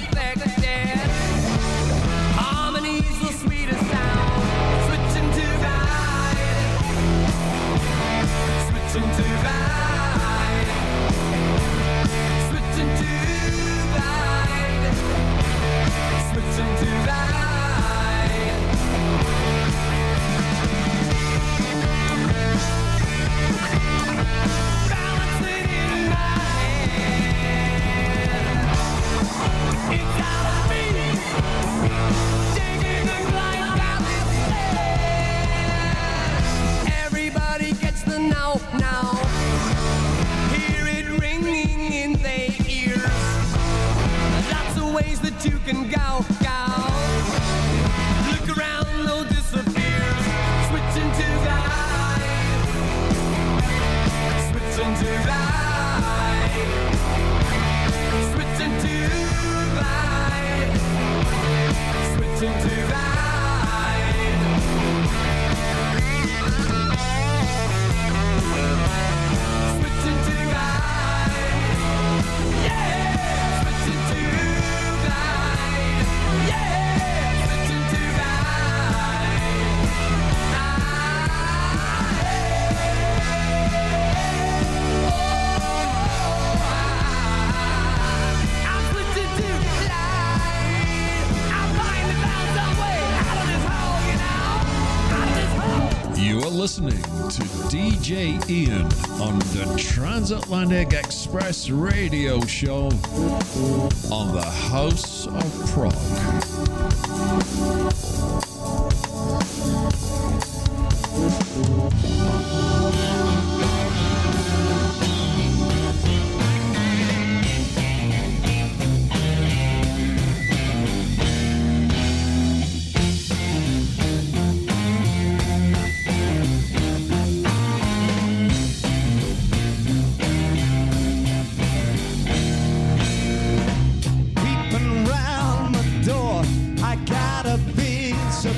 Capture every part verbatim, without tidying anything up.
affected. Harmony's the sweetest sound. Switching to ride. Switching to ride. Switching to ride. Switching to ride. Everybody gets the now, now. Hear it ringing in their ears. Lots of ways that you can go, go. Look around, no disappears. Switching to ride. Switching to ride. Switching to ride. Switching to ride. Switching to ride. Yeah. Switching to ride. Yeah. Switching to ride. I'm switching to ride. I'm finally found some way out of this hole, you know. Out of this hole. You are listening to D J Ian on the Transatlantic Express radio show on the House of Prog. Peeping round the door, I got a piece of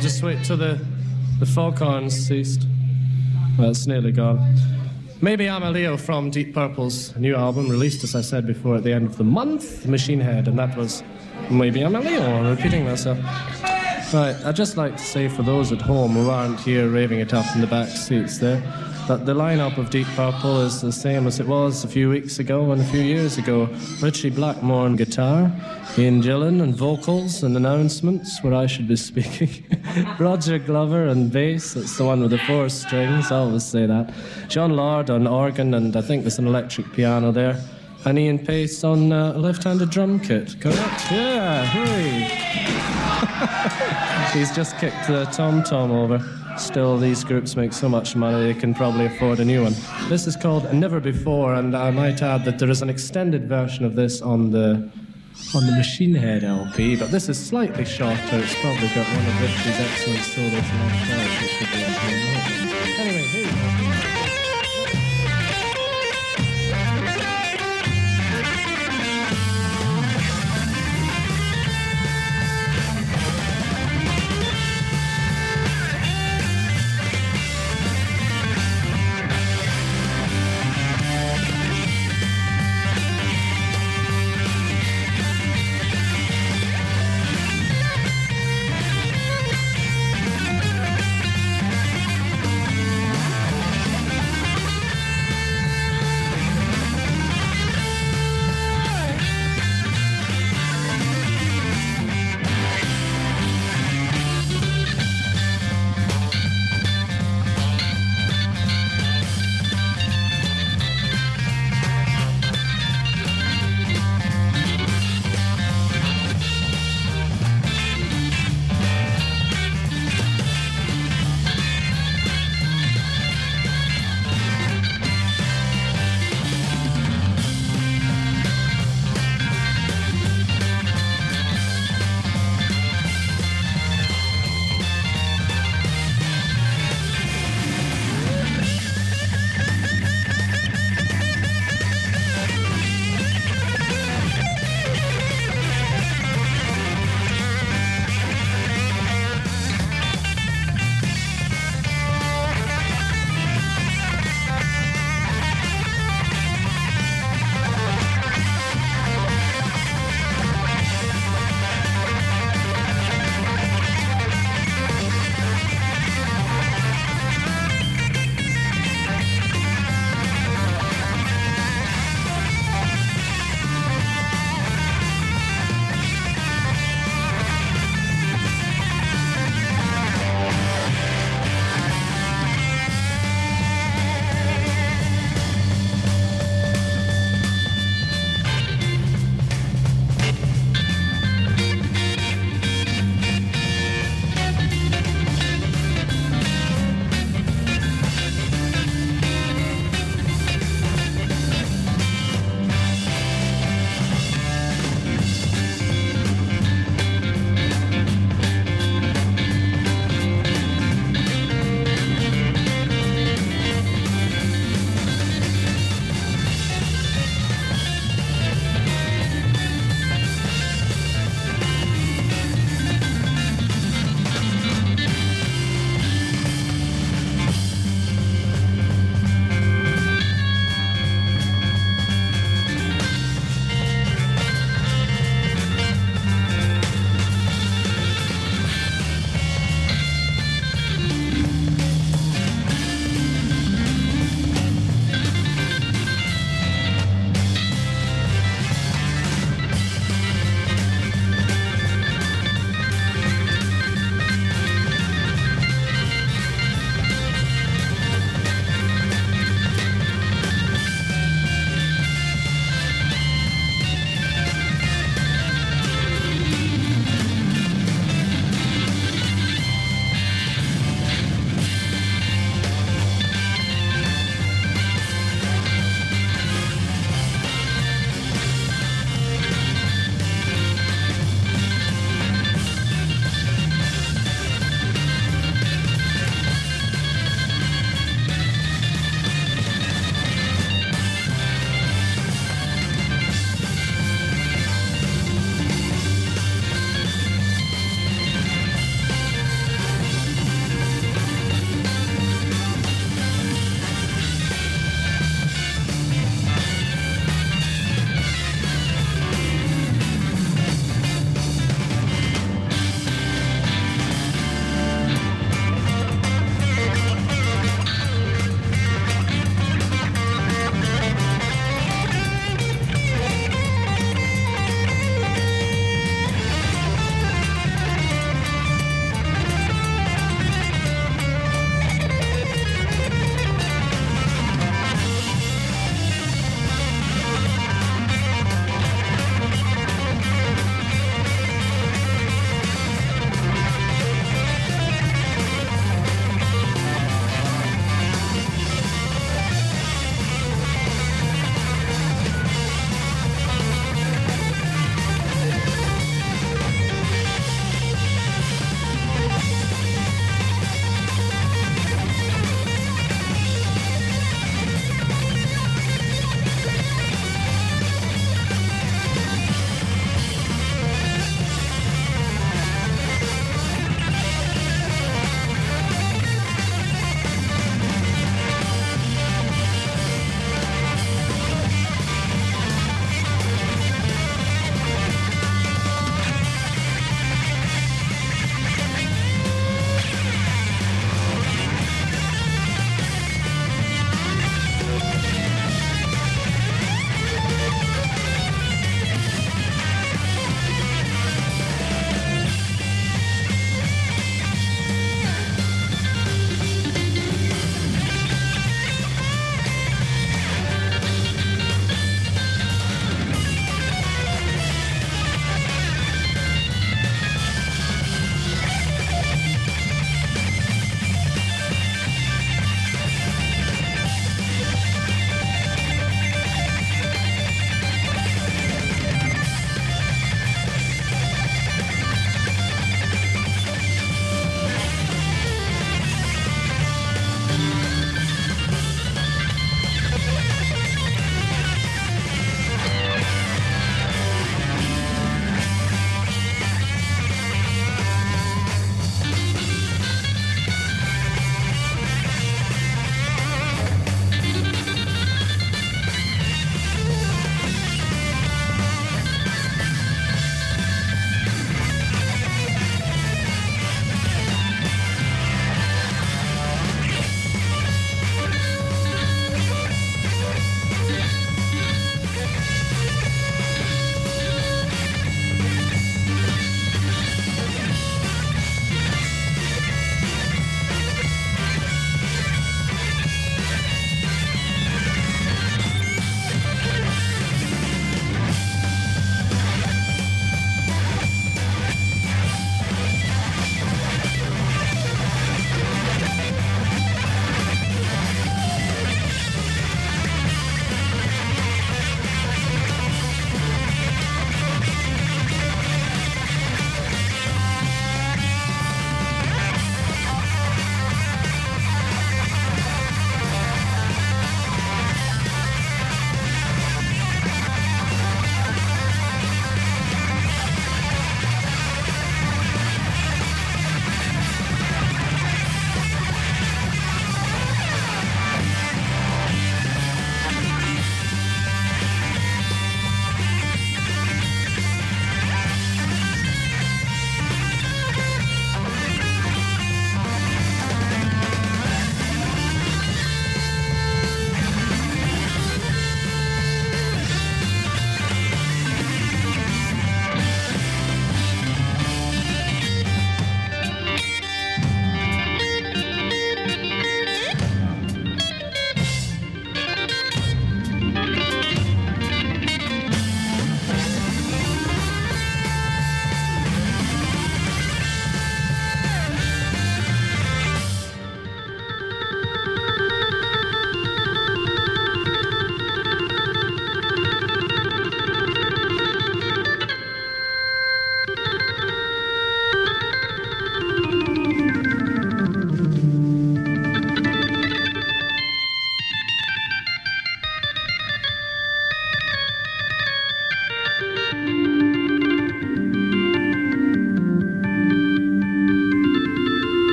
just wait till the, the foghorns ceased. Well, it's nearly gone. Maybe Amaleo from Deep Purple's new album, released, as I said before, at the end of the month, Machine Head, and that was Maybe Amaleo. I'm repeating myself. Right, I'd just like to say for those at home who aren't here raving it up in the back seats there, that the lineup of Deep Purple is the same as it was a few weeks ago and a few years ago. Richie Blackmore on guitar, Ian Gillan on vocals and announcements where I should be speaking, Roger Glover on bass, that's the one with the four strings, I always say that, John Lord on organ, and I think there's an electric piano there, and Ian Pace on uh, a left-handed drum kit, correct? Yeah, hooray! He's just kicked the tom-tom over. Still, these groups make so much money they can probably afford a new one. This is called Never Before, and I might add that there is an extended version of this on the on the Machine Head L P, but this is slightly shorter. It's probably got one of Richie's excellent solos left out, which would be excellent. Anyway, here you go.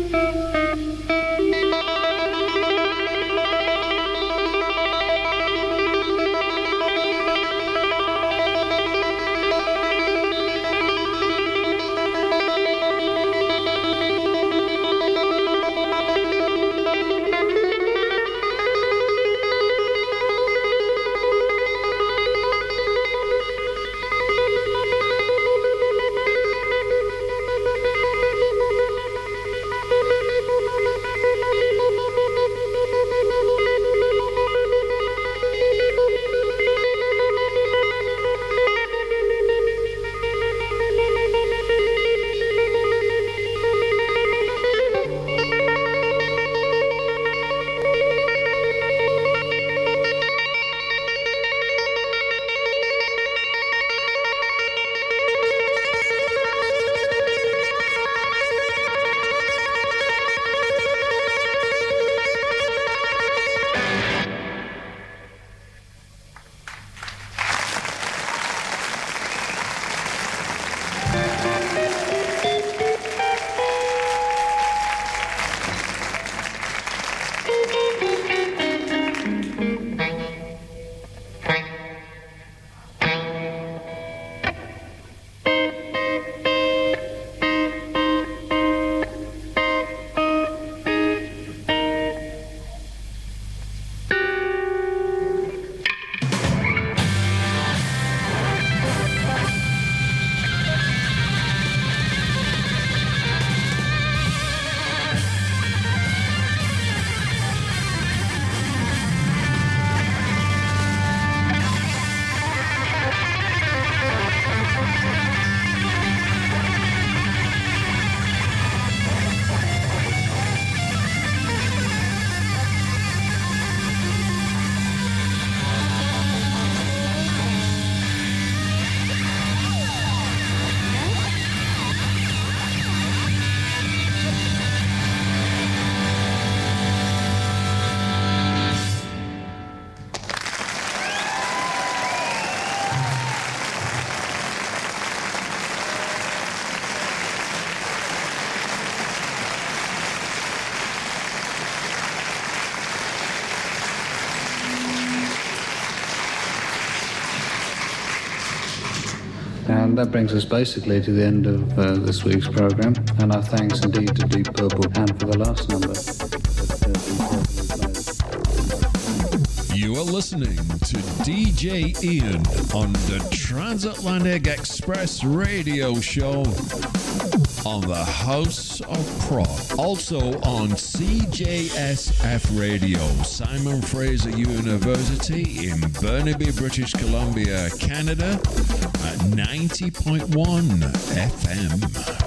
And that brings us basically to the end of uh, this week's programme, and our thanks indeed to Deep Purple and for the last number. You are listening to D J Ian on the Transatlantic Express radio show on the House of Prog. Also on C J S F Radio, Simon Fraser University in Burnaby, British Columbia, Canada at ninety point one F M.